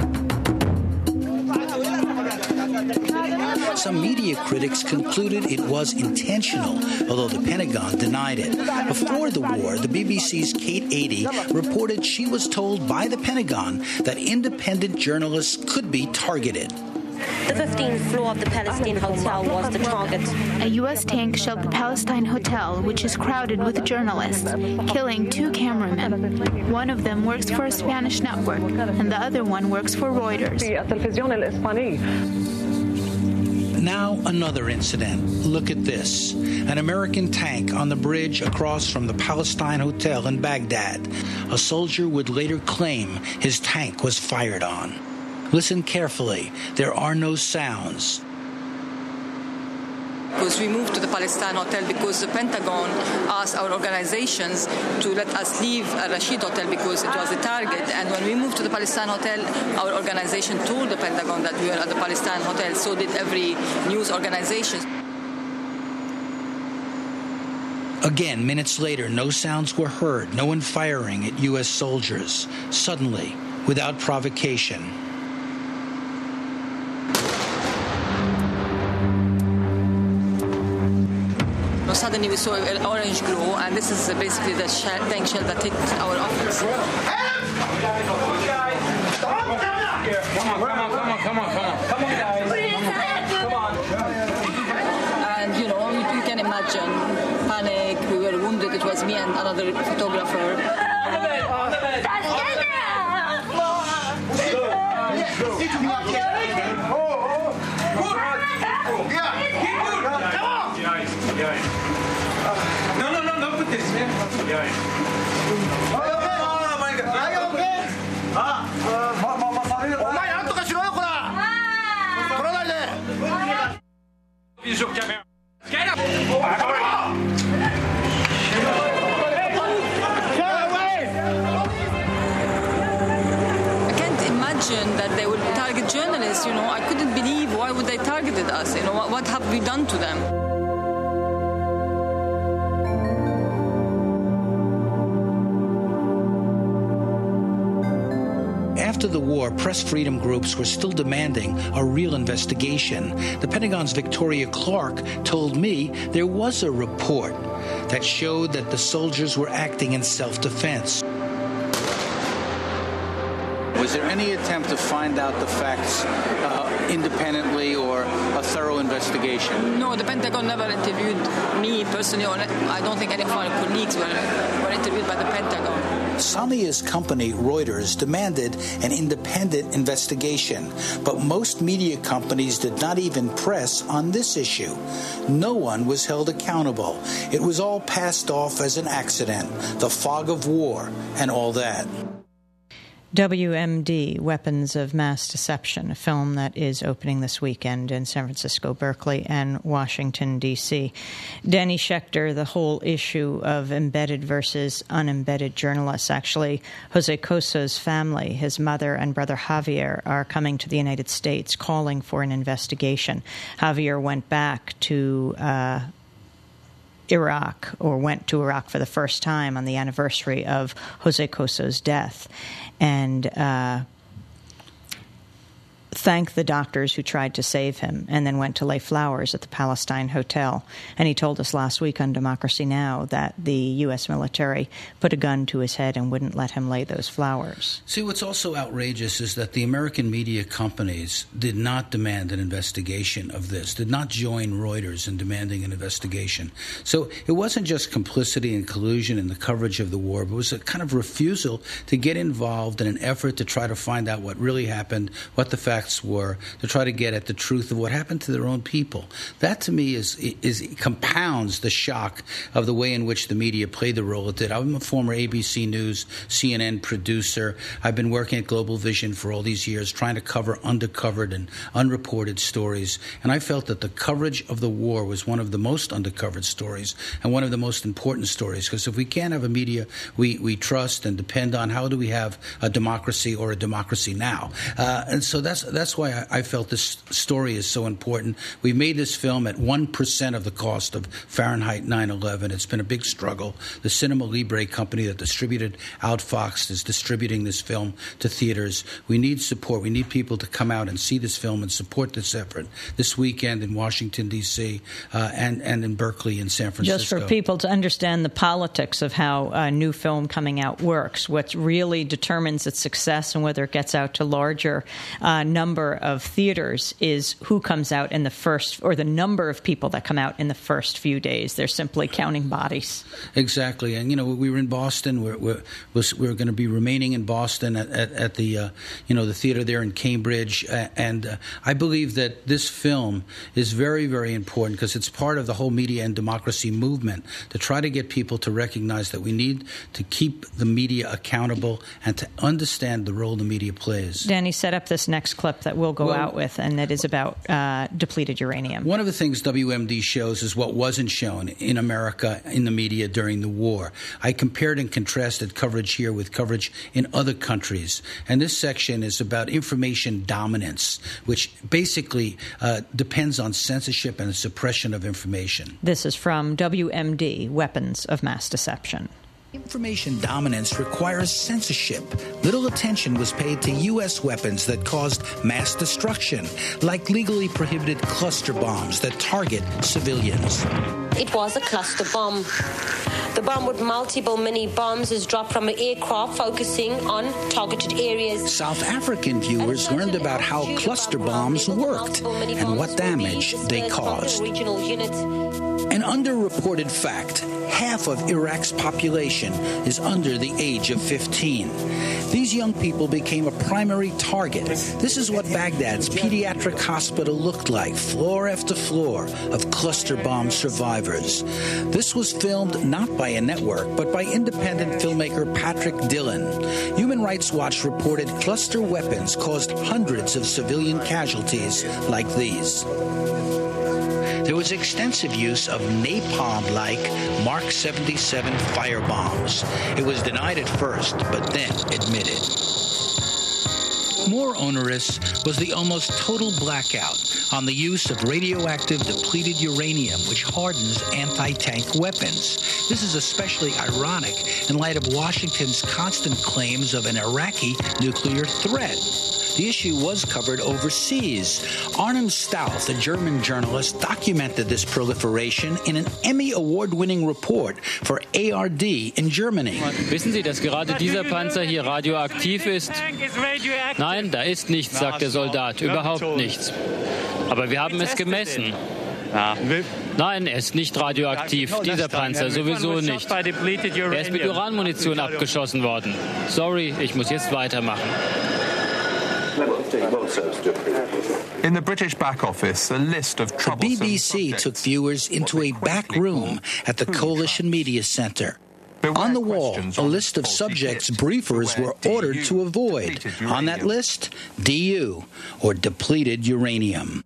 Some media critics concluded it was intentional, although the Pentagon denied it. Before the war, the B B C's Kate Adie reported she was told by the Pentagon that independent journalists could be targeted.
The fifteenth floor of the Palestine Hotel was the target.
A U S tank shelled the Palestine Hotel, which is crowded with journalists, killing two cameramen. One of them works for a Spanish network, and the other one works for Reuters.
Now another incident. Look at this. An American tank on the bridge across from the Palestine Hotel in Baghdad. A soldier would later claim his tank was fired on. Listen carefully. There are no sounds.
Because we moved to the Palestine Hotel because the Pentagon asked our organizations to let us leave Al Rashid Hotel because it was a target. And when we moved to the Palestine Hotel, our organization told the Pentagon that we were at the Palestine Hotel. So did every news organization.
Again, minutes later, no sounds were heard, no one firing at U S soldiers. Suddenly, without provocation.
Suddenly we saw an orange glow, and this is basically the shell, tank shell that hit our office.
Come on, come on, come on, come on, come on, come on, guys. Come on.
And, you know, you, you can imagine panic. We were wounded. It was me and another photographer.
On the bed, on the bed. No, no, no, don't put this, man. Yeah. Oh, my God. Are you okay? Ah. Get up!
I can't imagine that they would target journalists, you know. I couldn't believe why would they targeted us, you know. What, what have we done to them?
After the war, press freedom groups were still demanding a real investigation. The Pentagon's Victoria Clark told me there was a report that showed that the soldiers were acting in self-defense. Was there any attempt to find out the facts uh, independently or a thorough investigation?
No, the Pentagon never interviewed me personally, or I don't think any of our colleagues were, were interviewed by the Pentagon.
Samia's company, Reuters, demanded an independent investigation, but most media companies did not even press on this issue. No one was held accountable. It was all passed off as an accident, the fog of war, and all that.
W M D, Weapons of Mass Deception, a film that is opening this weekend in San Francisco, Berkeley, and Washington, D C Danny Schechter, the whole issue of embedded versus unembedded journalists. Actually, Jose Coso's family, his mother and brother Javier, are coming to the United States calling for an investigation. Javier went back to uh, Iraq, or went to Iraq for the first time on the anniversary of Jose Coso's death, and uh, thanked the doctors who tried to save him, and then went to lay flowers at the Palestine Hotel. And he told us last week on Democracy Now! That the U S military put a gun to his head and wouldn't let him lay those flowers.
See, what's also outrageous is that the American media companies did not demand an investigation of this, did not join Reuters in demanding an investigation. So it wasn't just complicity and collusion in the coverage of the war, but it was a kind of refusal to get involved in an effort to try to find out what really happened, what the facts were, to try to get at the truth of what happened to their own people. That, to me, is is compounds the shock of the way in which the media played the role it did. I'm a former A B C News, C N N producer. I've been working at Global Vision for all these years, trying to cover undercovered and unreported stories. And I felt that the coverage of the war was one of the most undercovered stories and one of the most important stories. Because if we can't have a media we, we trust and depend on, how do we have a democracy or a democracy now? Uh, and so that's That's why I felt this story is so important. We made this film at one percent of the cost of Fahrenheit nine eleven. It's been a big struggle. The Cinema Libre company that distributed Outfox is distributing this film to theaters. We need support. We need people to come out and see this film and support this effort this weekend in Washington, D C, uh, and, and in Berkeley and San Francisco.
Just for people to understand the politics of how a new film coming out works, what really determines its success and whether it gets out to larger uh, numbers number of theaters is who comes out in the first, or the number of people that come out in the first few days. They're simply counting bodies.
Exactly. And, you know, we were in Boston. We're, we're, we're going to be remaining in Boston at, at, at the, uh, you know, the theater there in Cambridge. And uh, I believe that this film is very, very important because it's part of the whole media and democracy movement to try to get people to recognize that we need to keep the media accountable and to understand the role the media plays.
Danny, set up this next clip clip that we'll go well, out with, and that is about uh, depleted uranium.
One of the things W M D shows is what wasn't shown in America in the media during the war. I compared and contrasted coverage here with coverage in other countries, and this section is about information dominance, which basically uh, depends on censorship and the suppression of information.
This is from W M D, Weapons of Mass Deception.
Information dominance requires censorship. Little attention was paid to U S weapons that caused mass destruction, like legally prohibited cluster bombs that target civilians.
It was a cluster bomb. The bomb with multiple mini bombs is dropped from an aircraft focusing on targeted areas.
South African viewers learned about how cluster bombs worked and what damage they caused. An underreported fact, half of Iraq's population is under the age of fifteen. These young people became a primary target. This is what Baghdad's pediatric hospital looked like, floor after floor of cluster bomb survivors. This was filmed not by a network, but by independent filmmaker Patrick Dillon. Human Rights Watch reported cluster weapons caused hundreds of civilian casualties like these. There was extensive use of napalm-like Mark seventy-seven firebombs. It was denied at first, but then admitted. More onerous was the almost total blackout on the use of radioactive depleted uranium, which hardens anti-tank weapons. This is especially ironic in light of Washington's constant claims of an Iraqi nuclear threat. The issue was covered overseas. Arnim Stauff, a German journalist, documented this proliferation in an Emmy Award-winning report for A R D in Germany.
Wissen Sie, dass gerade dieser Panzer hier radioaktiv ist? Nein, da ist nichts, sagt der Soldat, überhaupt nichts. Aber wir haben es gemessen. Ja. Nein, er ist nicht radioaktiv, dieser Panzer sowieso nicht. Er ist mit Uranmunition abgeschossen worden. Sorry, ich muss jetzt weitermachen.
In the British back office, a list of troublesome
The B B C took viewers into a back room at the Coalition Media Center. On the wall, a list of subjects briefers were ordered to avoid. On that list, D U, or depleted uranium.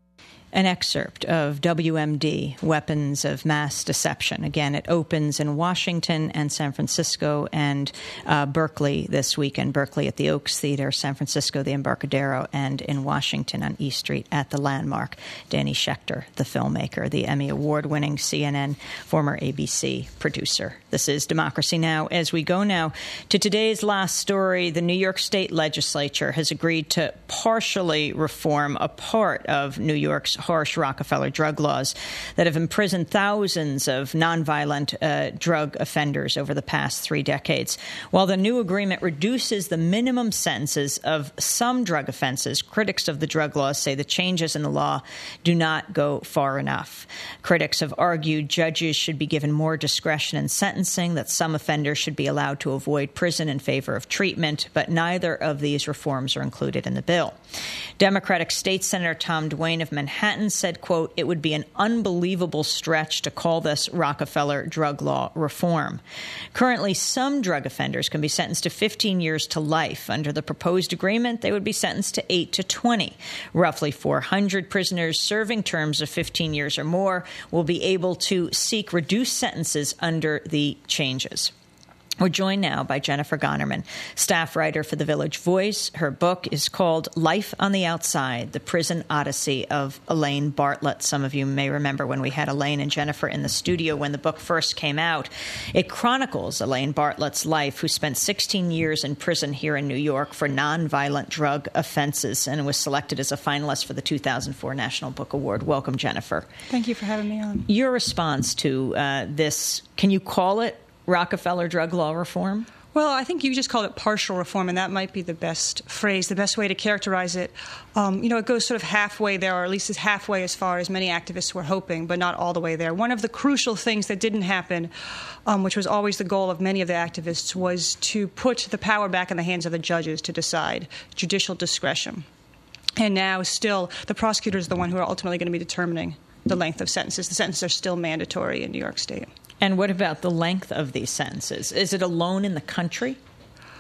An excerpt of W M D, Weapons of Mass Deception. Again, it opens in Washington and San Francisco and uh, Berkeley this weekend. Berkeley at the Oaks Theater, San Francisco, the Embarcadero, and in Washington on East Street at the Landmark. Danny Schechter, the filmmaker, the Emmy Award-winning C N N, former A B C producer. This is Democracy Now! As we go now to today's last story, the New York State Legislature has agreed to partially reform a part of New York's harsh Rockefeller drug laws that have imprisoned thousands of nonviolent uh, drug offenders over the past three decades. While the new agreement reduces the minimum sentences of some drug offenses, critics of the drug laws say the changes in the law do not go far enough. Critics have argued judges should be given more discretion in sentencing, that some offenders should be allowed to avoid prison in favor of treatment, but neither of these reforms are included in the bill. Democratic State Senator Tom Duane of Manhattan said, quote, "It would be an unbelievable stretch to call this Rockefeller drug law reform." Currently, some drug offenders can be sentenced to fifteen years to life. Under the proposed agreement, they would be sentenced to eight to twenty. Roughly four hundred prisoners serving terms of fifteen years or more will be able to seek reduced sentences under the changes. We're joined now by Jennifer Gonnerman, staff writer for The Village Voice. Her book is called Life on the Outside, The Prison Odyssey of Elaine Bartlett. Some of you may remember when we had Elaine and Jennifer in the studio when the book first came out. It chronicles Elaine Bartlett's life, who spent sixteen years in prison here in New York for nonviolent drug offenses and was selected as a finalist for the two thousand four National Book Award. Welcome, Jennifer.
Thank you for having me on.
Your response to uh, this, can you call it Rockefeller drug law reform?
Well, I think you just called it partial reform, and that might be the best phrase, the best way to characterize it. Um, you know, it goes sort of halfway there, or at least it's halfway as far as many activists were hoping, but not all the way there. One of the crucial things that didn't happen, um, which was always the goal of many of the activists, was to put the power back in the hands of the judges to decide, judicial discretion. And now still, the prosecutor is the one who are ultimately going to be determining the length of sentences. The sentences are still mandatory in New York State.
And what about the length of these sentences? Is it alone in the country?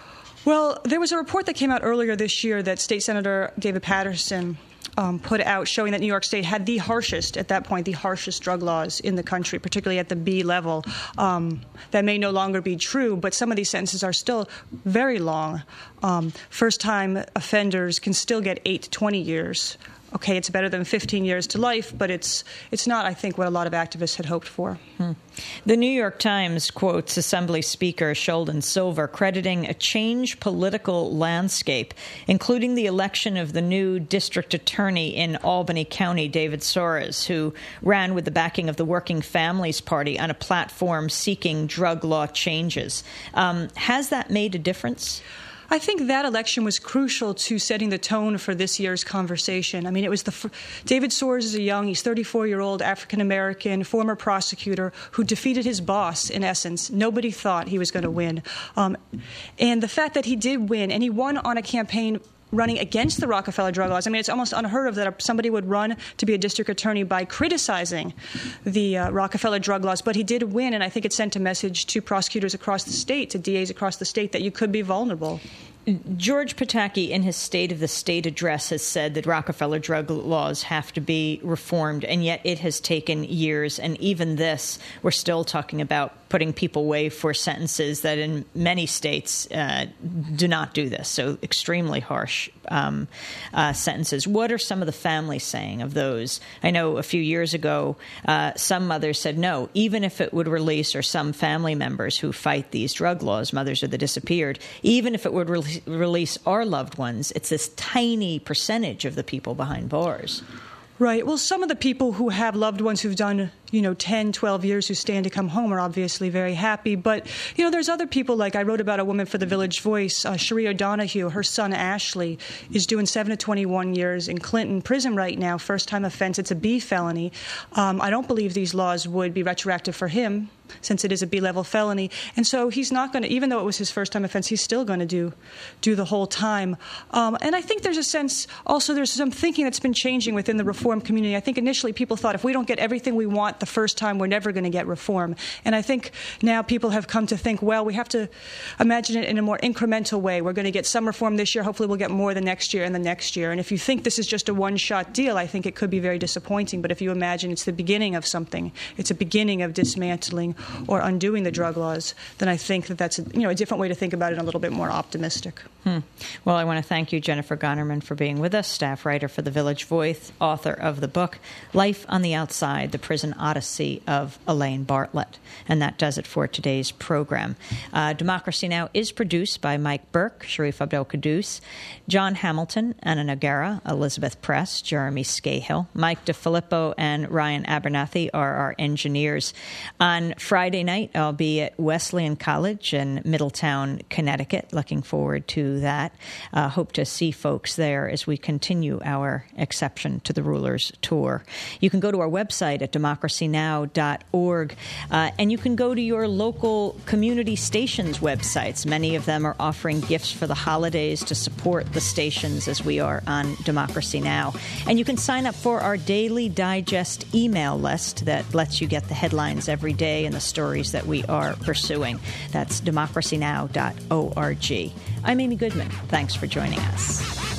Well, there was a report that came out earlier this year that State Senator David Patterson um, put out showing that New York State had the harshest, at that point, the harshest drug laws in the country, particularly at the B level. Um, that may no longer be true, but some of these sentences are still very long. Um, first-time offenders can still get eight to twenty years. Okay, it's better than fifteen years to life, but it's it's not, I think, what a lot of activists had hoped for.
Hmm. The New York Times quotes Assembly Speaker Sheldon Silver crediting a changed political landscape, including the election of the new district attorney in Albany County, David Soares, who ran with the backing of the Working Families Party on a platform seeking drug law changes. Um, has that made a difference?
I think that election was crucial to setting the tone for this year's conversation. I mean, it was the fr- David Soares is a young, he's thirty-four-year-old African-American former prosecutor who defeated his boss, in essence. Nobody thought he was going to win. Um, and the fact that he did win, and he won on a campaign running against the Rockefeller drug laws. I mean, it's almost unheard of that somebody would run to be a district attorney by criticizing the uh, Rockefeller drug laws. But he did win, and I think it sent a message to prosecutors across the state, to D As across the state, that you could be vulnerable.
George Pataki, in his State of the State address, has said that Rockefeller drug laws have to be reformed, and yet it has taken years. And even this, we're still talking about putting people away for sentences that in many states uh, do not do this, so extremely harsh um, uh, sentences. What are some of the families saying of those? I know a few years ago, uh, some mothers said no, even if it would release, or some family members who fight these drug laws, mothers of the disappeared, even if it would re- release our loved ones, it's this tiny percentage of the people behind bars.
Right. Well, some of the people who have loved ones who've done, you know, ten, twelve years who stand to come home are obviously very happy. But, you know, there's other people, like I wrote about a woman for the Village Voice, uh, Cherie O'Donoghue. Her son, Ashley, is doing seven to twenty-one years in Clinton prison right now, first-time offense. It's a B felony. Um, I don't believe these laws would be retroactive for him, since it is a B-level felony. And so he's not going to, even though it was his first-time offense, he's still going to do do the whole time. Um, and I think there's a sense, also there's some thinking that's been changing within the reform community. I think initially people thought if we don't get everything we want the first time, we're never going to get reform. And I think now people have come to think, well, we have to imagine it in a more incremental way. We're going to get some reform this year. Hopefully we'll get more the next year and the next year. And if you think this is just a one-shot deal, I think it could be very disappointing. But if you imagine it's the beginning of something, it's a beginning of dismantling or undoing the drug laws, then I think that that's a, you know, a different way to think about it, and a little bit more optimistic.
Hmm. Well, I want to thank you, Jennifer Gonnerman, for being with us, staff writer for The Village Voice, author of the book Life on the Outside, The Prison Odyssey of Elaine Bartlett. And that does it for today's program. Uh, Democracy Now! Is produced by Mike Burke, Sharif Abdel-Quddus, John Hamilton, Anna Noguera, Elizabeth Press, Jeremy Scahill, Mike DeFilippo, and Ryan Abernathy are our engineers. On Friday night, I'll be at Wesleyan College in Middletown, Connecticut. Looking forward to that. Uh, hope to see folks there as we continue our Exception to the Rulers tour. You can go to our website at democracy now dot org, uh, and you can go to your local community stations' websites. Many of them are offering gifts for the holidays to support the stations as we are on Democracy Now! And you can sign up for our daily digest email list that lets you get the headlines every day and the stories that we are pursuing. That's democracy now dot org. I'm Amy Goodman. Thanks for joining us.